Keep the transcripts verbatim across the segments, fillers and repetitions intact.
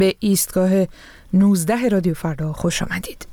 به ایستگاه نوزده رادیو فردا خوش آمدید.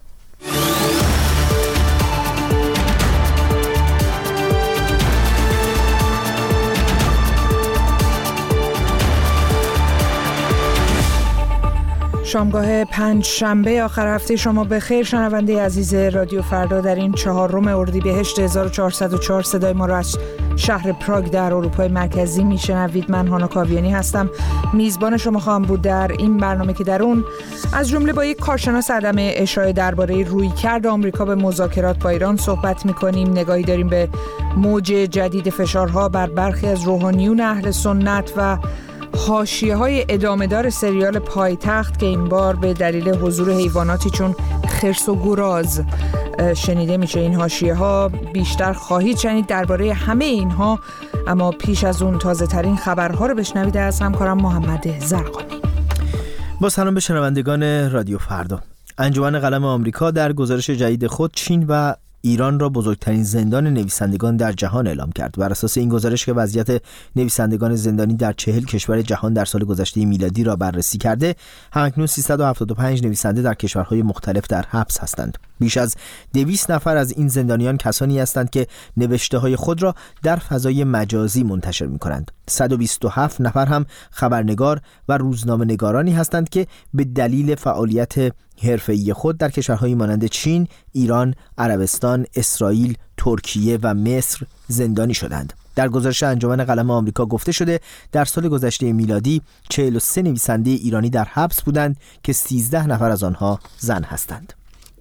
شامگاه پنج شنبه آخر هفته شما به خیر شنونده عزیز رادیو فردا. در این چهارم اردیبهشت هزار و چهارصد و چهار صدای ما را از شهر پراگ در اروپای مرکزی میشنوید. من هانا کاویانی هستم، میزبان شما خواهم بود در این برنامه که در اون از جمله با یک کارشناس عدم اشاره درباره رویکرد آمریکا به مذاکرات با ایران صحبت میکنیم. نگاهی داریم به موج جدید فشارها بر برخی از روحانیون اهل سنت و حاشیه‌های ادامه‌دار سریال پایتخت که این بار به دلیل حضور حیواناتی چون خرس و گراز شنیده میشه. این حاشیه‌ها بیشتر خواهید شنید درباره همه اینها، اما پیش از اون تازه ترین خبرها رو بشنوید از همکارم محمد زرقانی. با سلام به شنوندگان رادیو فردا. انجمن قلم آمریکا در گزارش جدید خود چین و ایران را بزرگترین زندان نویسندگان در جهان اعلام کرد. بر اساس این گزارش که وضعیت نویسندگان زندانی در چهل کشور جهان در سال گذشته میلادی را بررسی کرده، همکنون سیصد و هفتاد و پنج نویسنده در کشورهای مختلف در حبس هستند. بیش از دویست نفر از این زندانیان کسانی هستند که نوشته‌های خود را در فضای مجازی منتشر می‌کنند. صد و بیست و هفت نفر هم خبرنگار و روزنامه‌نگارانی هستند که به دلیل فعالیت حرفه‌ای خود در کشورهایی مانند چین، ایران، عربستان، اسرائیل، ترکیه و مصر زندانی شدند. در گزارش انجمن قلم آمریکا گفته شده در سال گذشته میلادی چهل و سه نویسنده ایرانی در حبس بودند که سیزده نفر از آنها زن هستند.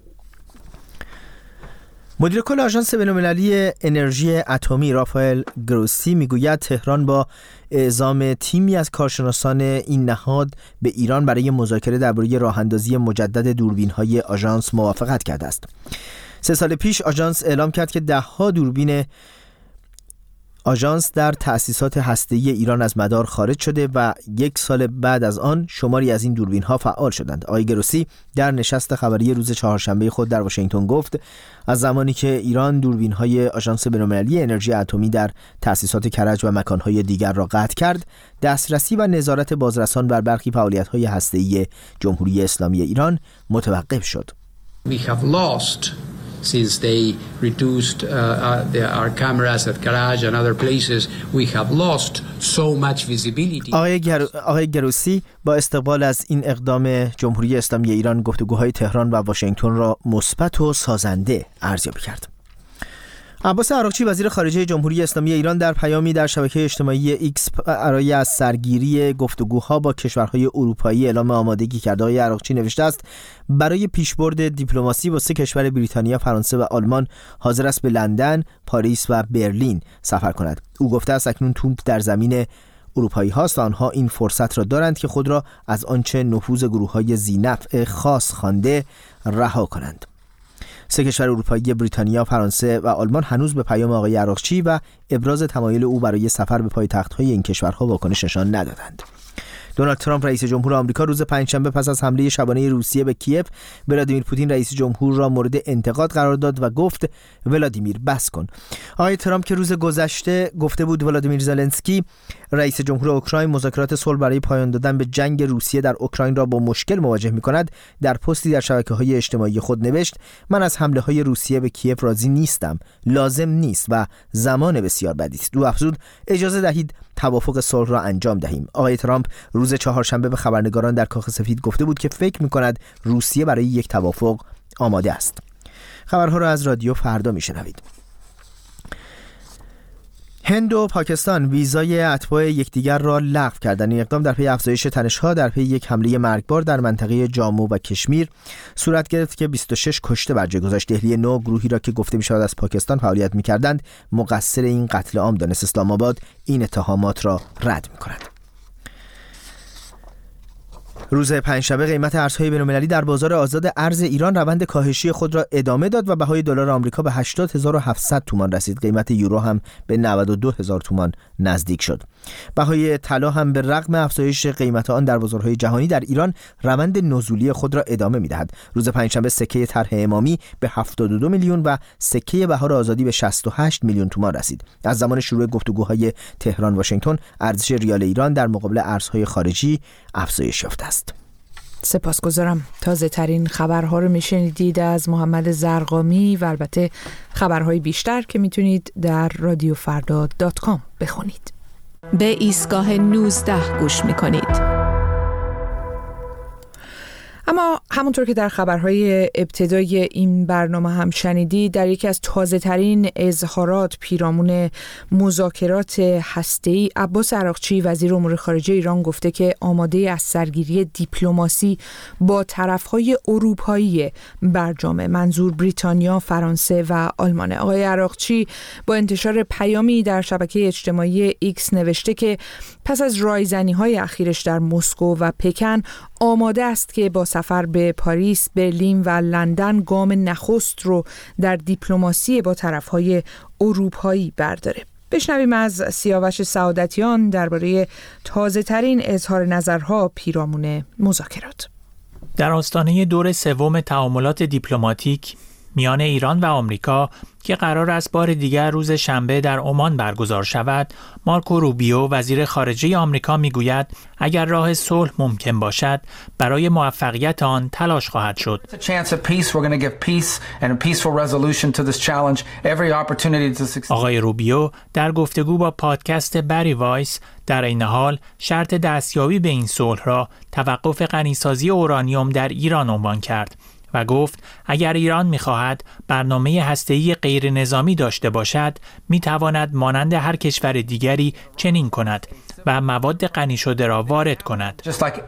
مدیر کل آژانس بین‌المللی انرژی اتمی رافائل گروسی میگوید تهران با اعزام تیمی از کارشناسان این نهاد به ایران برای مذاکره درباره راه‌اندازی مجدد دوربین‌های آژانس موافقت کرده است. سه سال پیش آژانس اعلام کرد که ده‌ها دوربین آژانس در تأسیسات هسته‌ای ایران از مدار خارج شده و یک سال بعد از آن شماری از این دوربین‌ها فعال شدند. آقای گروسی در نشست خبری روز چهارشنبه خود در واشنگتن گفت از زمانی که ایران دوربین‌های آژانس بین‌المللی انرژی اتمی در تأسیسات کرج و مکان‌های دیگر را قطع کرد، دسترسی و نظارت بازرسان بر برخی فعالیت‌های هسته‌ای جمهوری اسلامی ایران متوقف شد. We have lost since they reduced uh, uh, the, our cameras at Karaj and other places, we have lost so much visibility. آقای, گر... آقای گروسی با استقبال از این اقدام جمهوری اسلامی ایران گفتگوهای تهران و واشنگتن را مثبت و سازنده ارزیابی کرد. عباس عراقچی وزیر خارجه جمهوری اسلامی ایران در پیامی در شبکه اجتماعی ایکس برای از سرگیری گفتگوها با کشورهای اروپایی اعلام آمادگی کرده. آقای عراقچی نوشته است برای پیشبرد دیپلماسی با سه کشور بریتانیا، فرانسه و آلمان حاضر است به لندن، پاریس و برلین سفر کند. او گفته است اکنون توپ در زمین اروپایی هاست و آنها این فرصت را دارند که خود را از آنچه نفوذ گروه‌های ذی‌نفع خاص خوانده رها کنند. سه کشور اروپایی بریتانیا، فرانسه و آلمان هنوز به پیام آقای عراقچی و ابراز تمایل او برای سفر به پایتخت‌های این کشورها واکنش نشان ندادند. دونالد ترامپ رئیس جمهور آمریکا روز پنجشنبه پس از حمله شبانه روسیه به کیف، ولادیمیر پوتین رئیس جمهور را مورد انتقاد قرار داد و گفت ولادیمیر بس کن. آقای ترامپ که روز گذشته گفته بود ولادیمیر زلنسکی رئیس جمهور اوکراین مذاکرات صلح برای پایان دادن به جنگ روسیه در اوکراین را با مشکل مواجه می‌کند، در پستی در شبکه‌های اجتماعی خود نوشت من از حمله‌های روسیه به کیف راضی نیستم، لازم نیست و زمان بسیار بدی است. او افزود اجازه دهید توافق صلح را انجام دهیم. آقای ترامپ روز چهارشنبه به خبرنگاران در کاخ سفید گفته بود که فکر می‌کند روسیه برای یک توافق آماده است. خبرها را از رادیو فردا می‌شنوید. هند و پاکستان ویزای اتباع یکدیگر را لغو کردند. این اقدام در پی افزایش تنش‌ها در پی یک حمله مرگبار در منطقه جامو و کشمیر صورت گرفت که بیست و شش کشته بر جای گذاشت. دهلی نو گروهی را که گفته می‌شود از پاکستان فعالیت می‌کردند مقصر این قتل عام دانست. اسلام آباد این اتهامات را رد می‌کند. روز پنجشنبه قیمت ارزهای بین‌المللی در بازار آزاد ارز ایران روند کاهشی خود را ادامه داد و بهای دلار آمریکا به هشتاد هزار و هفتصد تومان رسید. قیمت یورو هم به نود و دو هزار تومان نزدیک شد. بهای طلا هم به رغم افزایش قیمت آن در بازارهای جهانی در ایران روند نزولی خود را ادامه می‌دهد. روز پنجشنبه سکه طرح امامی به هفتاد و دو میلیون و سکه بهار آزادی به شصت و هشت میلیون تومان رسید. از زمان شروع گفتگوهای تهران واشنگتن ارزش ریال ایران در مقابل ارزهای خارجی افزایش یافته است. سپاسگزارم. تازه ترین خبرها رو میشنیدید از محمد زرقامی و البته خبرهای بیشتر که میتونید در رادیو فردا دات کام بخونید. به ایستگاه نوزده گوش میکنید. اما همونطور که در خبرهای ابتدای این برنامه هم شنیدید، در یکی از تازه ترین اظهارات پیرامون مذاکرات هسته‌ای، عباس عراقچی وزیر امور خارجه ایران گفته که آماده از سرگیری دیپلماسی با طرفهای اروپایی برجام، منظور بریتانیا، فرانسه و آلمان. آقای عراقچی با انتشار پیامی در شبکه اجتماعی ایکس نوشته که پس از رایزنی‌های اخیرش در مسکو و پکن آماده است که با سفر به پاریس، برلین و لندن گام نخست رو در دیپلماسی با طرفهای اروپایی برداره. بشنویم از سیاوش سعادتیان درباره تازه ترین اظهار نظرها پیرامون مذاکرات. در آستانه دور سوم تعاملات دیپلماتیک میان ایران و آمریکا که قرار است بار دیگر روز شنبه در عمان برگزار شود، مارکو روبیو وزیر خارجه آمریکا میگوید اگر راه صلح ممکن باشد برای موفقیت آن تلاش خواهد شد. آقای روبیو در گفتگو با پادکست بری وایس در این حال شرط دستیابی به این صلح را توقف غنیسازی اورانیوم در ایران عنوان کرد و گفت اگر ایران می‌خواهد برنامه هسته‌ای غیر نظامی داشته باشد، می‌تواند مانند هر کشور دیگری چنین کند و مواد غنی شده را وارد کند.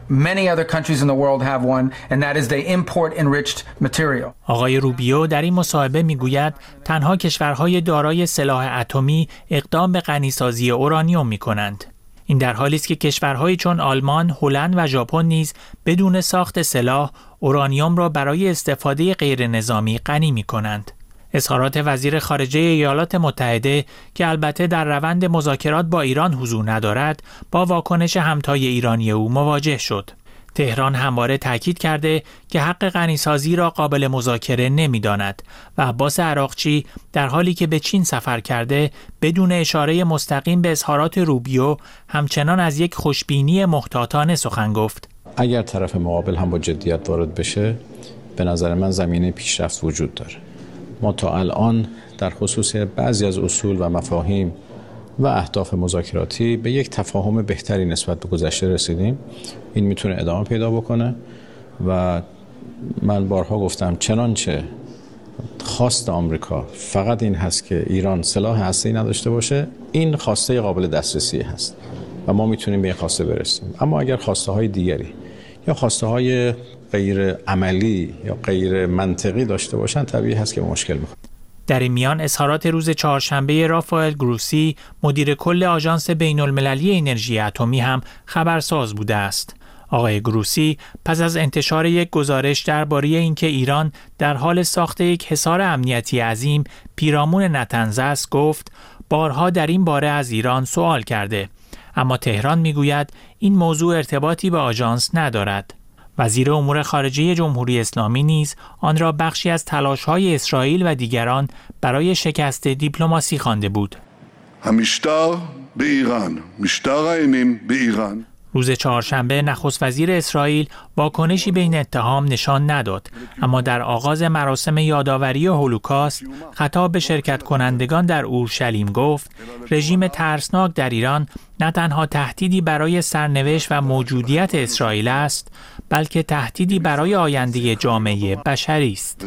آقای روبیو در این مصاحبه می‌گوید تنها کشورهای دارای سلاح اتمی اقدام به غنیسازی اورانیوم می‌کنند. این در حالی است که کشورهایی چون آلمان، هلند و ژاپن نیز بدون ساخت سلاح اورانیوم را برای استفاده غیر نظامی غنی می‌کنند. اظهارات وزیر خارجه ایالات متحده که البته در روند مذاکرات با ایران حضور ندارد، با واکنش همتای ایرانی او مواجه شد. تهران همواره تاکید کرده که حق غنیسازی را قابل مذاکره نمی‌داند و عباس عراقچی در حالی که به چین سفر کرده بدون اشاره مستقیم به اظهارات روبیو همچنان از یک خوشبینی محتاطانه سخن گفت. اگر طرف مقابل هم با جدیت وارد بشه، به نظر من زمینه پیشرفت وجود داره. ما تا الان در خصوص بعضی از اصول و مفاهیم و اهداف مذاکراتی به یک تفاهم بهتری نسبت به گذشته رسیدیم. این میتونه ادامه پیدا بکنه و من بارها گفتم چنانچه خواست آمریکا فقط این هست که ایران سلاح هسته‌ای نداشته باشه، این خواسته قابل دسترسی هست و ما میتونیم به این خواسته برسیم. اما اگر خواسته های دیگری یا خواسته های غیر عملی یا غیر منطقی داشته باشن، طبیعی هست که مشکل میخوره. در این میان اظهارات روز چهارشنبه رافائل گروسی مدیر کل آژانس بین‌المللی انرژی اتمی هم خبرساز بوده است. آقای گروسی پس از انتشار یک گزارش درباره اینکه ایران در حال ساخت یک حصار امنیتی عظیم پیرامون نطنز است گفت بارها در این باره از ایران سوال کرده، اما تهران میگوید این موضوع ارتباطی به آژانس ندارد. وزیر امور خارجه جمهوری اسلامی نیز آن را بخشی از تلاش‌های اسرائیل و دیگران برای شکست دیپلماسی خوانده بود. המשטר באיראן, משטר האימים באיראן. روز چهارشنبه نخست وزیر اسرائیل واکنشی به این اتهام نشان نداد، اما در آغاز مراسم یادآوری هولوکاست خطاب به شرکت کنندگان در اورشلیم گفت رژیم ترسناک در ایران نه تنها تهدیدی برای سرنوشت و موجودیت اسرائیل است، بلکه تهدیدی برای آینده جامعه بشری است.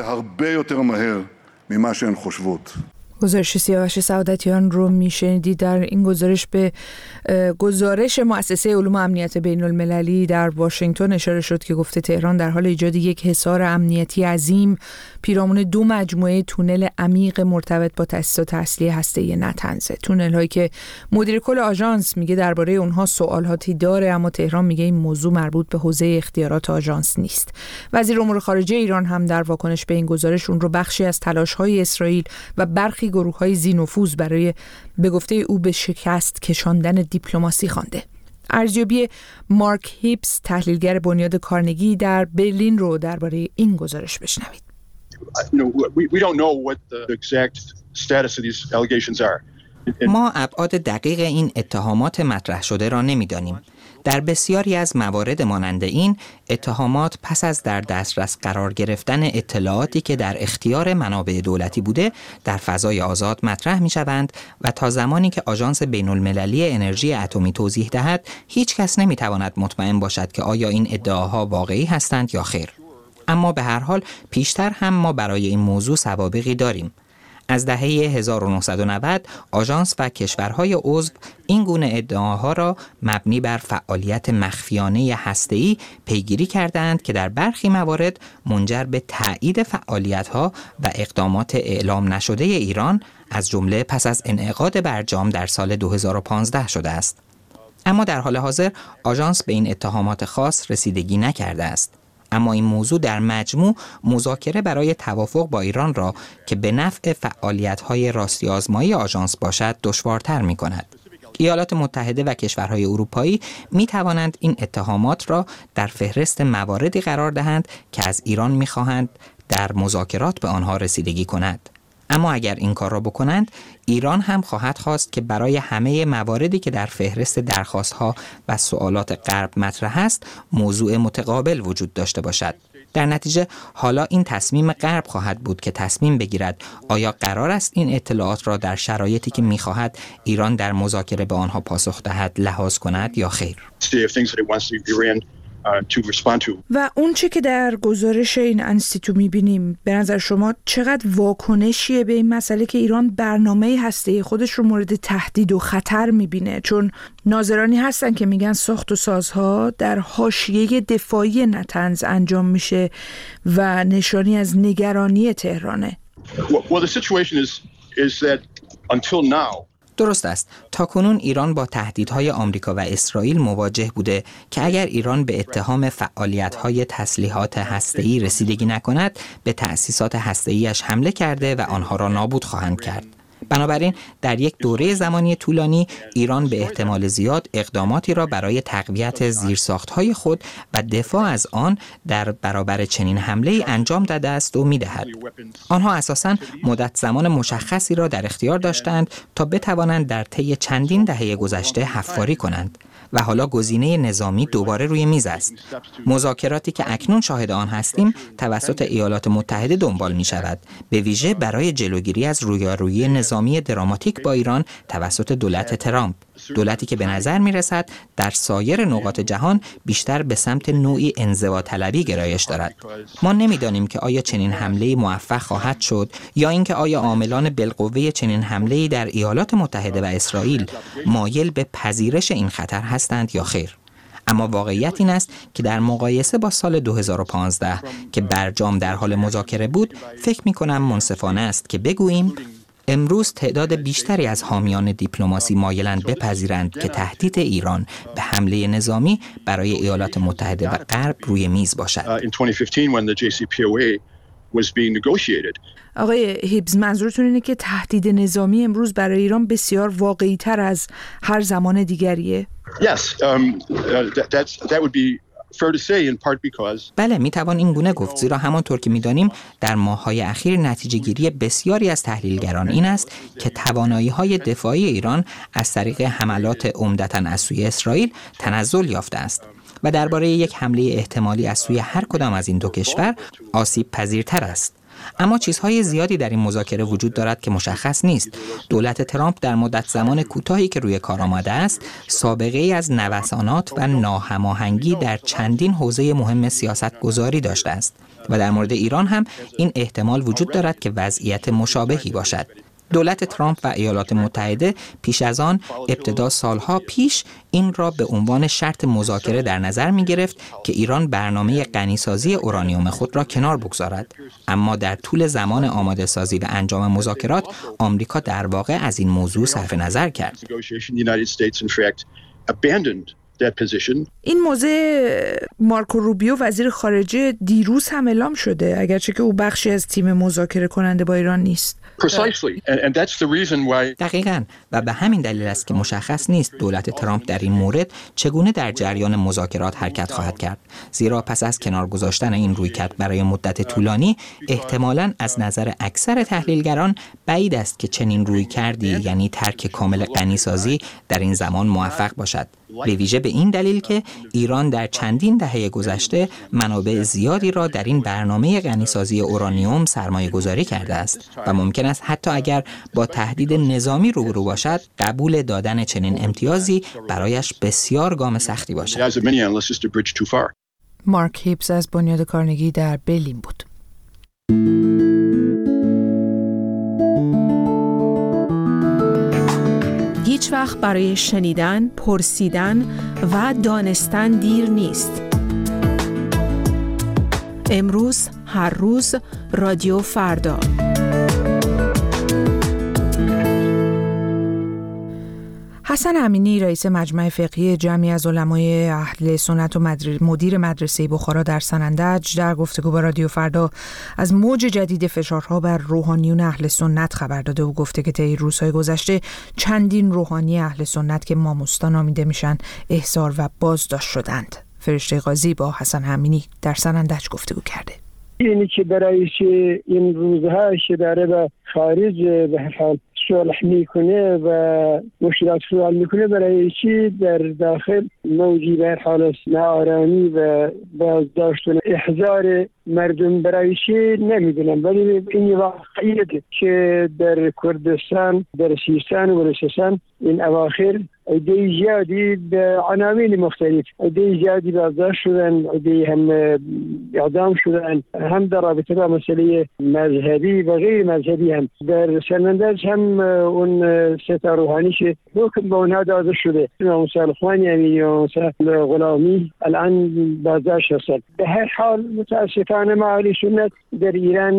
گزارش سیاوش سعادتیان رو میشنیدید. در این گزارش به گزارش مؤسسه علوم امنیت بین المللی در واشنگتن اشاره شد که گفته تهران در حال ایجاد یک حصار امنیتی عظیم پیرامون دو مجموعه تونل عمیق مرتبط با تأسیسات اصلی هسته‌ای نطنز. تونل هایی که مدیر کل آژانس میگه درباره اونها سوالاتی داره، اما تهران میگه این موضوع مربوط به حوزه اختیارات آژانس نیست. وزیر امور خارجه ایران هم در واکنش به این گزارش اون رو بخشی از تلاش‌های اسرائیل و برخی گروه‌های ذی‌نفوذ برای به گفته او به شکست کشاندن دیپلماسی خوانده. ارزیابی مارک هیپس تحلیلگر بنیاد کارنگی در برلین رو درباره این گزارش بشنوید. ما ابعاد دقیق این اتهامات مطرح شده را نمی‌دانیم. در بسیاری از موارد مانند این، اتهامات پس از در دسترس قرار گرفتن اطلاعاتی که در اختیار منابع دولتی بوده، در فضای آزاد مطرح می‌شوند و تا زمانی که آژانس بین‌المللی انرژی اتمی توضیح دهد، هیچ کس نمی‌تواند مطمئن باشد که آیا این ادعاها واقعی هستند یا خیر. اما به هر حال پیشتر هم ما برای این موضوع سوابقی داریم. از دهه هزار و نهصد و نود آژانس و کشورهای عضو این گونه ادعاها را مبنی بر فعالیت مخفیانه هسته‌ای پیگیری کردند که در برخی موارد منجر به تایید فعالیت‌ها و اقدامات اعلام نشده ایران از جمله پس از انعقاد برجام در سال دو هزار و پانزده شده است. اما در حال حاضر آژانس به این اتهامات خاص رسیدگی نکرده است. اما این موضوع در مجموع مذاکره برای توافق با ایران را که به نفع فعالیت‌های راستی آزمایی آژانس باشد دشوارتر می‌کند. ایالات متحده و کشورهای اروپایی می‌توانند این اتهامات را در فهرست مواردی قرار دهند که از ایران می‌خواهند در مذاکرات به آنها رسیدگی کند. اما اگر این کار را بکنند، ایران هم خواهد خواست که برای همه مواردی که در فهرست درخواست‌ها و سوالات غرب مطرح است، موضوع متقابل وجود داشته باشد. در نتیجه حالا این تصمیم غرب خواهد بود که تصمیم بگیرد آیا قرار است این اطلاعات را در شرایطی که می‌خواهد ایران در مذاکره به آنها پاسخ دهد لحاظ کند یا خیر. و اون چی که در گزارش این انستیتو میبینیم به نظر شما چقدر واکنشیه به این مسئله که ایران برنامه هسته‌ای خودش رو مورد تهدید و خطر میبینه؟ چون ناظرانی هستن که میگن ساخت و سازها در حاشیه دفاعی نتنز انجام میشه و نشانی از نگرانی تهرانه. Well, the situation is is that until now درست است. تاکنون ایران با تهدیدهای آمریکا و اسرائیل مواجه بوده که اگر ایران به اتهام فعالیت‌های تسلیحات هسته‌ای رسیدگی نکند، به تأسیسات هسته‌ایش حمله کرده و آنها را نابود خواهند کرد. بنابراین در یک دوره زمانی طولانی ایران به احتمال زیاد اقداماتی را برای تقویت زیرساخت‌های خود و دفاع از آن در برابر چنین حمله‌ای انجام داده است و می‌دهد. آنها اساساً مدت زمان مشخصی را در اختیار داشتند تا بتوانند در طی چندین دهه گذشته حفاری کنند و حالا گزینه نظامی دوباره روی میز است. مذاکراتی که اکنون شاهد آن هستیم توسط ایالات متحده دنبال می شود، به ویژه برای جلوگیری از رویارویی نظامی دراماتیک با ایران توسط دولت ترامپ، دولتی که به نظر می رسد در سایر نقاط جهان بیشتر به سمت نوعی انزواطلبی گرایش دارد. ما نمی‌دانیم که آیا چنین حمله‌ای موفق خواهد شد یا اینکه آیا عاملان بالقوه چنین حمله‌ای در ایالات متحده و اسرائیل مایل به پذیرش این خطر هستند یا خیر. اما واقعیت این است که در مقایسه با سال دو هزار و پانزده که برجام در حال مذاکره بود، فکر می‌کنم منصفانه است که بگوییم امروز تعداد بیشتری از حامیان دیپلماسی مایلند بپذیرند که تهدید ایران به حمله نظامی برای ایالات متحده و غرب روی میز باشد. آقای هیبز، منظورتون اینه که تهدید نظامی امروز برای ایران بسیار واقعی تر از هر زمان دیگریه؟ Yes, um, that, that's, that would be fair to say in part because بله، میتوان این گونه گفت، زیرا همانطور که میدانیم در ماه‌های اخیر نتیجه گیری بسیاری از تحلیلگران این است که توانایی‌های دفاعی ایران از طریق حملات عمدتاً از سوی اسرائیل تنزل یافته است و درباره یک حمله احتمالی از سوی هر کدام از این دو کشور آسیب پذیرتر است. اما چیزهای زیادی در این مذاکره وجود دارد که مشخص نیست. دولت ترامپ در مدت زمان کوتاهی که روی کار آمده است، سابقه ای از نوسانات و ناهماهنگی در چندین حوزه مهم سیاست گذاری داشته است و در مورد ایران هم این احتمال وجود دارد که وضعیت مشابهی باشد. دولت ترامپ و ایالات متحده پیش از آن ابتدا سالها پیش این را به عنوان شرط مذاکره در نظر می گرفت که ایران برنامه غنیسازی اورانیوم خود را کنار بگذارد. اما در طول زمان آماده سازی و انجام مذاکرات آمریکا در واقع از این موضوع صرف نظر کرد. این موضوع مارکو روبیو وزیر خارجه دیروز هم اعلام شده، اگرچه که او بخشی از تیم مذاکره کننده با ایران نیست. دقیقاً، و به همین دلیل است که مشخص نیست دولت ترامپ در این مورد چگونه در جریان مذاکرات حرکت خواهد کرد، زیرا پس از کنار گذاشتن این رویکرد برای مدت طولانی احتمالاً از نظر اکثر تحلیلگران بعید است که چنین رویکردی یعنی ترک کامل غنیسازی در این زمان موفق باشد. به ویژه به این دلیل که ایران در چندین دهه گذشته منابع زیادی را در این برنامه غنیسازی اورانیوم سرمایه گذاری کرده است و ممکن است حتی اگر با تهدید نظامی روبرو باشد قبول دادن چنین امتیازی برایش بسیار گام سختی باشد. مارک هیبز از بنیاد کارنگی در برلین بود. هیچ وقت برای شنیدن، پرسیدن و دانستن دیر نیست. امروز، هر روز، رادیو فردا. حسن امینی رئیس مجمع فقهی جمعی از علمای اهل سنت و مدر... مدیر مدرسه بخارا در سنندج در گفتگو با رادیو فردا از موج جدید فشارها بر روحانیون اهل سنت خبر داده و گفته که طی روزهای گذشته چندین روحانی اهل سنت که ماموستا نامیده میشن احضار و بازداشت شدند. فرشته قاضی با حسن امینی در سنندج گفتگو کرده. اینی که برای این روزها داره به خارج به هر حال صلح میکنه و مشکلات رو حل میکنه، برای چی در داخل موجی به هر حال ناآرامی و بازداشت و احضار مردم برای چی نمیدونم، ولی این واقعیت که در کردستان، در سیستان و بلوچستان این اواخر عده زیادی به عناوین مختلف عده زیادی بازداشت شدن، عده هم اعدام شدن، هم در رابطه با مسئله مذهبی و غیر مذهبی. هم در سنندج هم اون ستا روحانی که حکم به اونها داده شده، موسی الخوانی امینی و موسی غلامی الان بازداشت هستند. به هر حال متاسفانه ما اهل سنت در ایران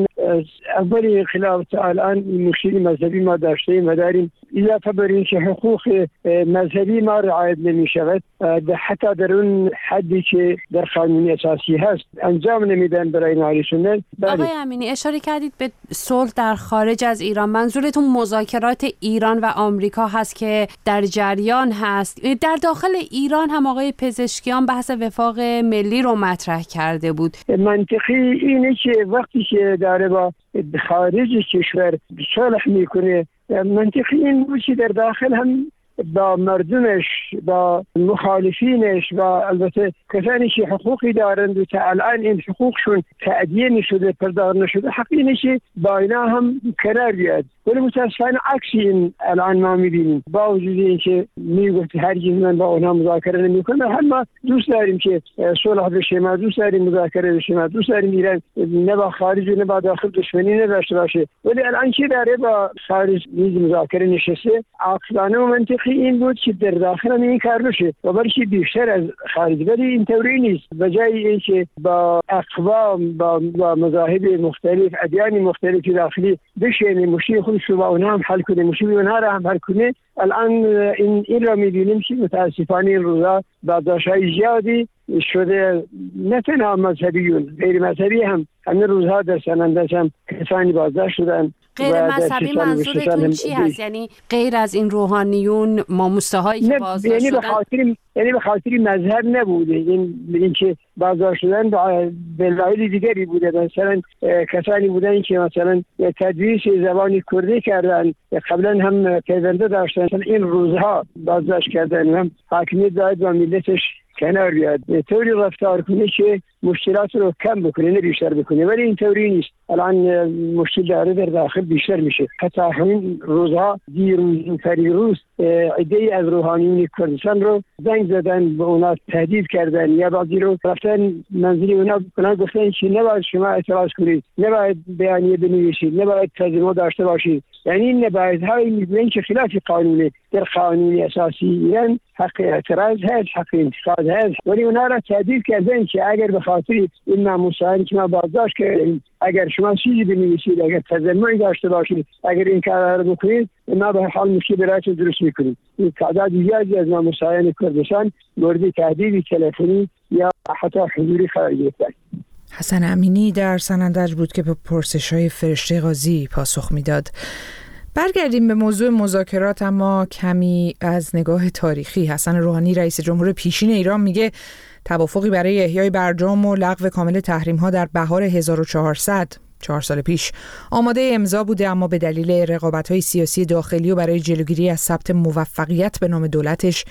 اولی انقلاب تا الان مشکل مذهبی ما داشتیم و داریم، اضافه بر این که حقوق مذهبی ما رعایت نمی شود، حتی در اون حدی که در قانون اساسی هست انجام نمیدن برای اهل سنت. آقای امینی اشاره کردید به صلح در خارج از ایران، منظورتون مذاکرات ایران و آمریکا هست که در جریان هست؟ در داخل ایران هم آقای پزشکیان بحث وفاق ملی رو مطرح کرده بود. منطقی اینه که وقتی که داره با خارج کشور صلح میکنه، منطقی این بود که در داخل هم با مردمش، با مخالفینش و البته کسانی که حقوقی دارند و تا الان این حقوقشون تأدیه نشده، پرداخت نشده، حق اینه که با اینا هم کنار بیاد. ولی متاسفانه عکسی این الان ما می‌بینیم. با وجود اینکه میگفت هرگز من با اونها مذاکره نمی‌کنم، اما دوست داریم که صلح بشه، ما دوست داریم مذاکره بشه، ما دوست داریم ایران نه با خارج نه با داخل دشمنی نداشته باشه. ولی الان که داره با خارج میز مذاکره نشسته، عقلانه و منطقی این بود که در داخل هم این کار بشه و بلکه بیشتر از خارج. ولی این طوری نیست. بجای اینکه با اقوام با, با مذاهب مختلف، ادیان مختلف داخلی بشینه، مشکل خودش رو با اونها هم حل کنه، مشکل اونها رو هم حل کنه، الان این این را می‌بینیم که متاسفانه این روزا بازداشت‌های زیادی شده، نه تنها مذهبیون، غیر مذهبی هم همین روزها در سنندج هم کسانی بازداشت شدن. غیر مذهبی منظورتون چی هست؟ یعنی غیر از این روحانیون ماموسته‌هایی که بازداشت یعنی شدن؟ به خاطر یعنی به خاطر مذهب نبوده، این اینکه بازداشت شدن به دلایل دیگری بوده. مثلا کسانی بودن که مثلا تدریس زبان کردی کردن، قبلا هم پیونده داشتن، این روزها بازداشت کردن، هم حاکمیت داید و ملتش کنار بیاد، طوری رفتار کنه که مشکلات رو کم بکنه نه بیشتر بکنه. ولی این طوری نیست. الان مشکل داره در داخل بیشتر میشه. حتی همین روزها دیروز پریروز عده‌ای از روحانیون کردستان رو زنگ زدن، به اونا تهدید کردن، یا بعضی رو رفتن منزل اونا اونا گفتن که نباید شما اعتراض کنید، نباید بیانیه بنویسید، نباید ترجمه داشته باشید. یعنی این نباید های میگن که خلاف قانونه. در قانون اساسی ایران حق اعتراض هست، حق انتقاد هست، ولی اونا را تهدید کردن که اگر به خاطر این ناموسانی که ما بازداشت کردیم، اگر شما چیزی بنویسید، اگر تجمعی داشته باشید، اگر این کار رو بکنید، ما به حال مشکل برایتون درست میکنیم. این تعداد زیادی از ناموسایان کردستان مورد تهدید تلفنی یا حتی حضوری قرار گرفتن. حسن امینی در سنندج بود که به پرسش‌های فرشته قاضی پاسخ میداد. برگردیم به موضوع مذاکرات، اما کمی از نگاه تاریخی. حسن روحانی رئیس جمهور پیشین ایران میگه توافقی برای احیای برجام و لغو کامل تحریم‌ها در بهار هزار و چهارصد، چهار سال پیش آماده امضا بوده، اما به دلیل رقابت‌های سیاسی داخلی و برای جلوگیری از ثبت موفقیت به نام دولتش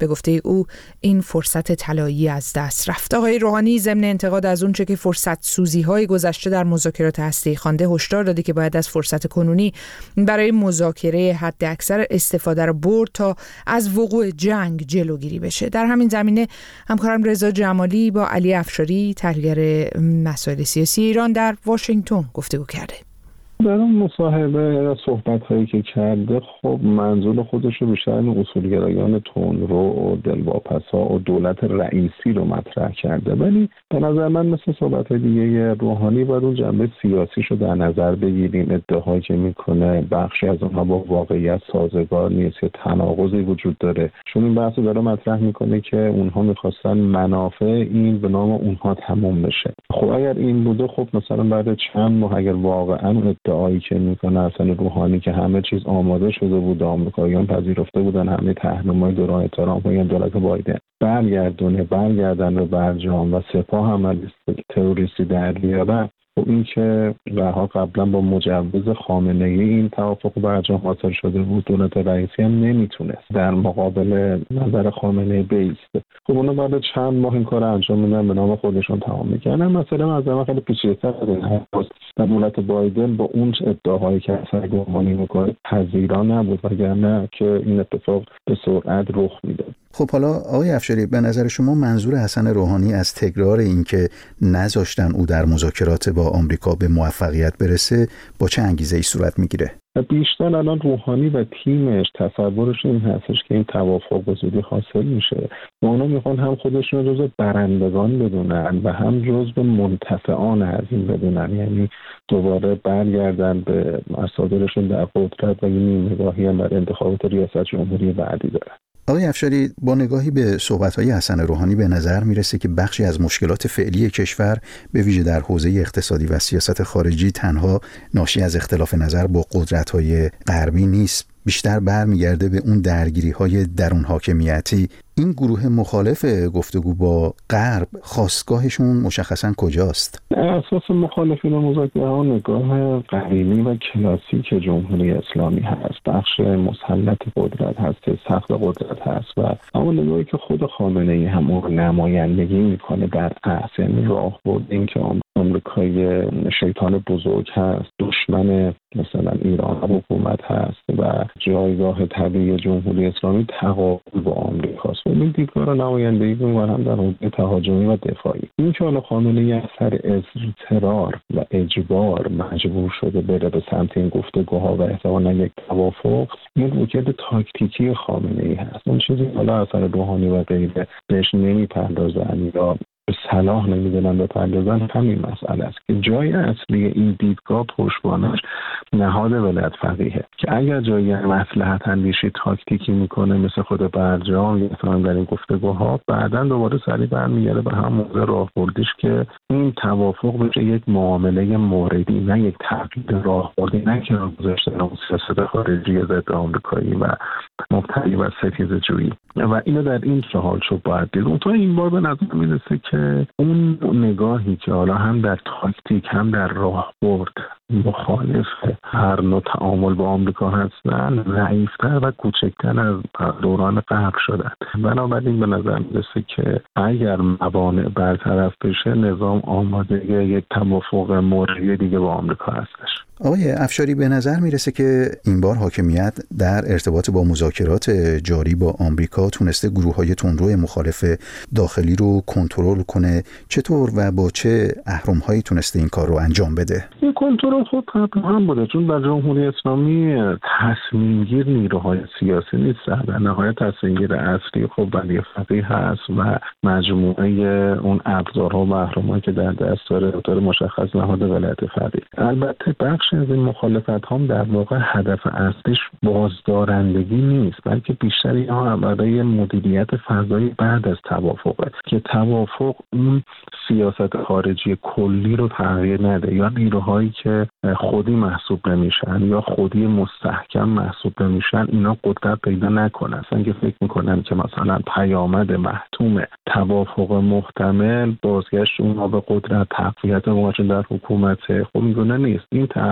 به گفته او این فرصت طلایی از دست رفت. آقای روحانی ضمن انتقاد از اون چه که فرصت سوزی های گذشته در مذاکرات هسته‌ای خوانده هشدار داده که باید از فرصت کنونی برای مذاکره حد اکثر استفاده را برد تا از وقوع جنگ جلوگیری بشه. در همین زمینه همکارم رضا جمالی با علی افشاری تحلیلگر مسائل سیاسی ایران در واشنگتن گفتگو کرده. در اون مصاحبه صحبت هایی که کرده خب منظور خودش رو بیشتر این اصولگرایان تندرو و دلواپسا و دولت رئیسی رو مطرح کرده، ولی به نظر من مثل صحبت های دیگه روحانی باید اون جنبه سیاسیش رو در نظر بگیریم. ادعاهایی که میکنه بخشی از اونها با واقعیت سازگار نیست یا تناقضی وجود داره، چون این بحث رو داره مطرح میکنه که اونها میخواستن منافع این به نام اونها تموم بشه. خب اگر این بوده خب مثلا بعد چند ماه اگر واقعا ادعایی که میکنه حسن روحانی که همه چیز آماده شده بود، آمریکاییان پذیرفته بودن همه تحریم‌های دوران ترامپ و دولت بایدن برگردونه برگردن رو برجام و سپاه هم از تروریستی در بیارن، و این که رها قبلا با مجوز خامنه‌ای این توافق برجام حاصل شده بود، دولت رئیسی هم نمیتونست در مقابل نظر خامنه‌ای بیسته. خب اونا بعد چند ماه این کار انجام میدن، به نام خودشون تمام میکنن. مثلا از زمان خیلی پیچیده‌تر از این هست. در دولت بایدن با اون ادعاهایی که اثر گمانی میکنه پذیرا نبود، وگرنه که این اتفاق به سرعت رخ میده. خب حالا آقای افشاری، به نظر شما منظور حسن روحانی از تکرار این که نذاشتن او در مذاکرات با آمریکا به موفقیت برسه با چه انگیزه‌ای صورت میگیره؟ بیشتر الان روحانی و تیمش تصورش این هستش که این توافق به زودی حاصل میشه و اونا میخوان هم خودشون رو جزو برندگان بدونن و هم جزو منتفعان از این بدونن، یعنی دوباره برگردن به مصادرشون در قدرت و این نگاهی هم بر انتخابات ریاست جمهوری بعدی دارن. آقای افشاری، با نگاهی به صحبت‌های حسن روحانی به نظر میرسه که بخشی از مشکلات فعلی کشور به ویژه در حوزه اقتصادی و سیاست خارجی تنها ناشی از اختلاف نظر با قدرت‌های غربی نیست، بیشتر برمیگرده به اون درگیری‌های درون حاکمیتی. این گروه مخالف گفتگو با غرب خاستگاهشون مشخصاً کجاست؟ اساس مخالفین مذاکره ها نگاه قدیمی و کلاسیک جمهوری اسلامی هست، بخش مسلط قدرت هست، سخت قدرت هست و اما نگاهی که خود خامنه‌ای هم اون نمایندگی میکنه در اصل، یعنی راهبرد این که آمریکای شیطان بزرگ هست، دشمن مثلا ایران حکومت هست و جایگاه طبیعی جمهوری اسلامی تقابل با آمریکاست. این دیدگاه را نمایندگی می‌کنه هم در حوزه تهاجمی و دفاعی. این که حالا خامنه‌ای از سر اضطرار و اجبار مجبور شده بره به سمت این گفتگوها و احتمالاً یک توافق، این روکرد تاکتیکی خامنه‌ای هست. اون چیزی حالا اثر روحانی و غیره بهش نمی‌پردازن یا به صلاح نمیدونن به پردازن، همین مسئله است که جای اصلی این دیدگاه پشتوانش نهاد ولایت فقیهه که اگر جای مصلحت اندیشی تاکتیکی میکنه مثل خود برجام یا مثلا در این گفتگوها، بعداً دوباره سریع برمیگرده به هم موضوع راهبردیش که این توافق بشه یک معامله موردی، نه یک تغییر راهبردی، نه که گذاشتن اون سیاست خارجی ضد آمریکایی و مبتنی بر ستیزه‌جویی و اینو در این حال شو باید دید. اون تو این بار به نظر میرسه که اون نگاهی که حالا هم در تاکتیک هم در راهبرد مخالف هر نوع تعامل با آمریکا هستن ضعیف‌تر و کوچکتر از دوران قبل شدن. بنابراین به نظر میرسه که اگر موانع برطرف بشه نظام آماده یک توافق موردی دیگه با آمریکا هستش. آقای افشاری، به نظر میرسه که این بار حاکمیت در ارتباط با مذاکرات جاری با آمریکا تونسته گروه‌های تندرو مخالف داخلی رو کنترل کنه. چطور و با چه اهرم‌هایی تونسته این کار رو انجام بده؟ این کنترل خود قبل هم بوده، چون در جمهوری اسلامی تصمیم‌گیر نیروهای سیاسی نیست، در نهایت تصمیم‌گیر اصلی خب ولی فقیه هست و مجموعه اون ابزارها و اهرم‌هایی که در دست داره به طور مشخص نهاد ولایت فقیه. البته بخش از این مخالفت هم در واقع هدف اصلیش بازدارندگی نیست، بلکه بیشتر اینها برای مدیریت فضای بعد از توافقه که توافق اون سیاست خارجی کلی رو تغییر نده یا نیروهایی که خودی محسوب نمیشن یا خودی مستحکم محسوب نمیشن اینا قدرت پیدا نکنن. اصلا که فکر میکنن که مثلا پیامد محتوم توافق محتمل بازگشت اونها به قدرت، تقویت موقعشون در حکومت، خب میگونه نیست. این تحرک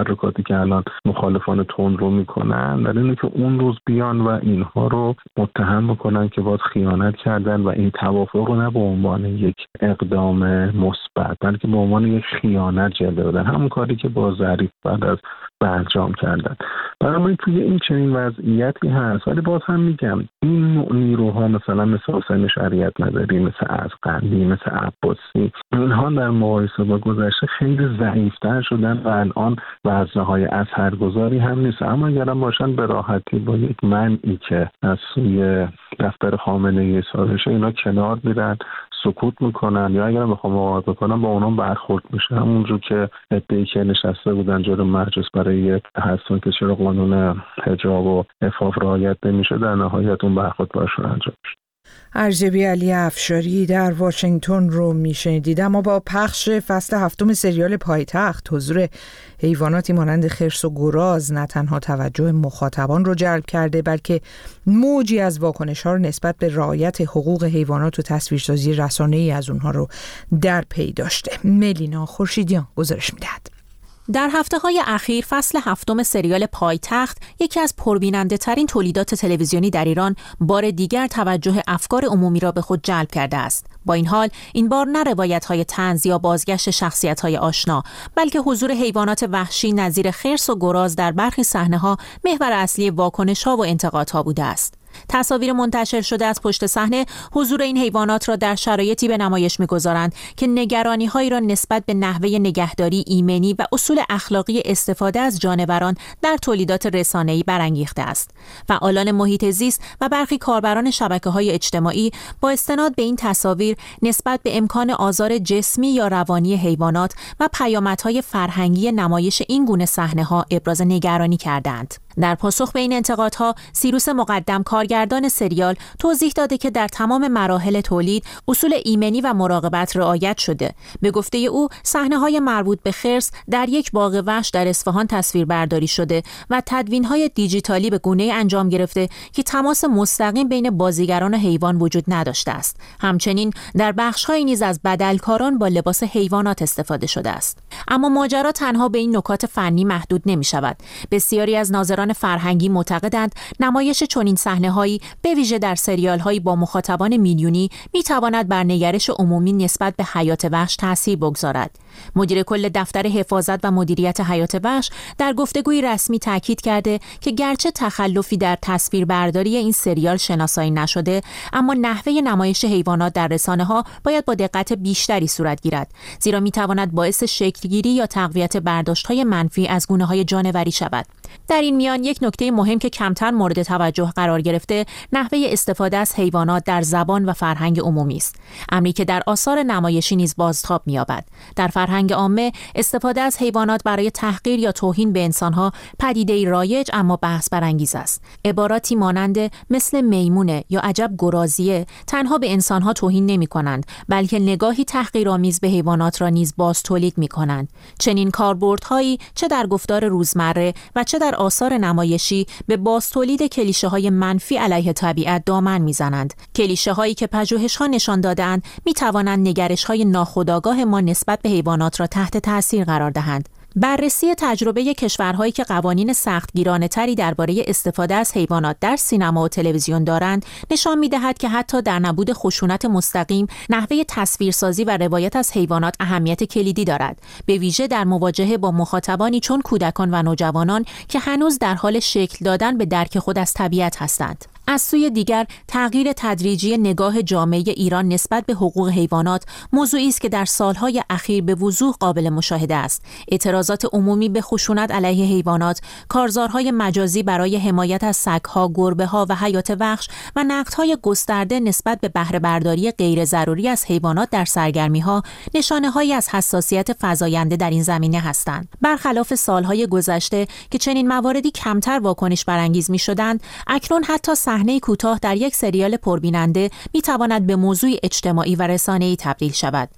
تحرکاتی که الان مخالفان تند رو میکنن در اینه که اون روز بیان و اینها رو متهم بکنن که باز خیانت کردن و این توافق رو نه به عنوان یک اقدام مثبت بلکه به عنوان یک خیانت جلوه بدن، همون کاری که با ظریف بعد از انجام کردن. برای توی این چنین وضعیتی هست، ولی باز هم میگم این نوع نیروها مثلا مثل حسین شریعت مداری، مثل ازقندی، مثل عباسی، اینها در مقایسه با گذشته خیلی ضعیفتر شدن و الان وزنه‌های اثرگذاری هم نیست. اما اگرم باشن به راحتی با یک منعی که از سوی دفتر خامنه‌ای صادر شه اینا کنار میرن، سکوت میکنن، یا اگر بخوام مقاومت بکنن با اونام برخورد میشه. همونجور که عده‌ای که نشسته بودن جلوی مجلس برای هستن که چرا قانون حجاب و عفاف رعایت نمیشه، در نهایت اون برخورد باشون انجام میشه. ارجبی علی افشاری در واشنگتن رو میشنیدید. اما با پخش فصل هفتم سریال پایتخت حضور حیواناتی مانند خرس و گراز نه تنها توجه مخاطبان رو جلب کرده بلکه موجی از واکنش‌ها رو نسبت به رعایت حقوق حیوانات و تصویرسازی رسانه‌ای از اونها رو در پی داشته. ملینا خورشیدیان گزارش میدهد. در هفته‌های اخیر فصل هفتم سریال پایتخت، یکی از پربیننده ترین تولیدات تلویزیونی در ایران، بار دیگر توجه افکار عمومی را به خود جلب کرده است. با این حال این بار نه روایت‌های طنز یا بازگشت شخصیت‌های آشنا، بلکه حضور حیوانات وحشی نظیر خرس و گراز در برخی صحنه‌ها محور اصلی واکنش‌ها و انتقادها بوده است. تصاویر منتشر شده از پشت صحنه حضور این حیوانات را در شرایطی به نمایش می‌گذارند که نگرانی‌هایی را نسبت به نحوه نگهداری ایمنی و اصول اخلاقی استفاده از جانوران در تولیدات رسانه‌ای برانگیخته است. فعالان محیط زیست و برخی کاربران شبکه‌های اجتماعی با استناد به این تصاویر نسبت به امکان آزار جسمی یا روانی حیوانات و پیامدهای فرهنگی نمایش این گونه صحنه‌ها ابراز نگرانی کردند. در پاسخ به این انتقادها، سیروس مقدم کارگردان سریال توضیح داده که در تمام مراحل تولید اصول ایمنی و مراقبت رعایت شده. به گفته او، صحنه‌های مربوط به خرس در یک باغ وحش در اصفهان تصویربرداری شده و تدوین‌های دیجیتالی به گونه‌ای انجام گرفته که تماس مستقیم بین بازیگران و حیوان وجود نداشته است. همچنین در بخش‌هایی نیز از بدلکاران با لباس حیوانات استفاده شده است. اما ماجرا تنها به این نکات فنی محدود نمی‌شود. بسیاری از ناظران فرهنگی معتقدند نمایش چنین صحنه‌هایی به ویژه در سریال‌هایی با مخاطبان میلیونی می‌تواند بر نگرش عمومی نسبت به حیات وحش تأثیر بگذارد. مدیر کل دفتر حفاظت و مدیریت حیات وحش در گفتگوی رسمی تاکید کرده که گرچه تخلفی در تصویربرداری این سریال شناسایی نشده، اما نحوه نمایش حیوانات در رسانه‌ها باید با دقت بیشتری صورت گیرد، زیرا می‌تواند باعث شکلگیری یا تقویت برداشت‌های منفی از گونه‌های جانوری شود. در این میان یک نکته مهم که کمتر مورد توجه قرار گرفته، نحوه استفاده از حیوانات در زبان و فرهنگ عمومی است، امری که در آثار نمایشی نیز بازتاب می‌یابد. در فرهنگ عامه استفاده از حیوانات برای تحقیر یا توهین به انسان‌ها پدیده‌ای رایج اما بحث برانگیز است. عباراتی مانند مثل میمونه یا عجب گرازیه تنها به انسان‌ها توهین نمی‌کنند، بلکه نگاهی تحقیرآمیز به حیوانات را نیز باز تولید می‌کنند. چنین کاربردهایی چه در گفتار روزمره و چه در آثار نمایشی به باز تولید کلیشه‌های منفی علیه طبیعت دامن می‌زنند. کلیشه‌هایی که پژوهش‌ها نشان داده‌اند می‌توانند نگرش‌های ناخودآگاه ما نسبت به حیوانات را تحت تأثیر قرار دهند. بررسی تجربه کشورهایی که قوانین سختگیرانه‌تری درباره استفاده از حیوانات در سینما و تلویزیون دارند نشان می‌دهد که حتی در نبود خشونت مستقیم، نحوه تصویرسازی و روایت از حیوانات اهمیت کلیدی دارد، به ویژه در مواجهه با مخاطبانی چون کودکان و نوجوانان که هنوز در حال شکل دادن به درک خود از طبیعت هستند. از سوی دیگر، تغییر تدریجی نگاه جامعه ایران نسبت به حقوق حیوانات موضوعی است که در سالهای اخیر به وضوح قابل مشاهده است. اعتراضات عمومی به خشونت علیه حیوانات، کارزارهای مجازی برای حمایت از سگ‌ها، گربه‌ها و حیات وحش و نقدهای گسترده نسبت به بهره برداری غیر ضروری از حیوانات در سرگرمی‌ها، نشانه‌هایی از حساسیت فزاینده در این زمینه هستند. برخلاف سالهای گذشته که چنین مواردی کمتر واکنش برانگیز می‌شدند، اکنون حتی صحنه کوتاه در یک سریال پربیننده می‌تواند به موضوع اجتماعی و رسانه‌ای تبدیل شود.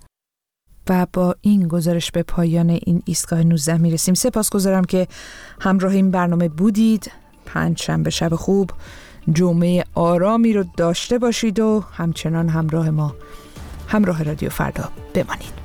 و با این گزارش به پایان این ایستگاه نوزده میرسیم. سپاسگزارم که همراه این برنامه بودید. پنجشنبه شب خوب، جمعه آرامی رو داشته باشید و همچنان همراه ما، همراه رادیو فردا بمانید.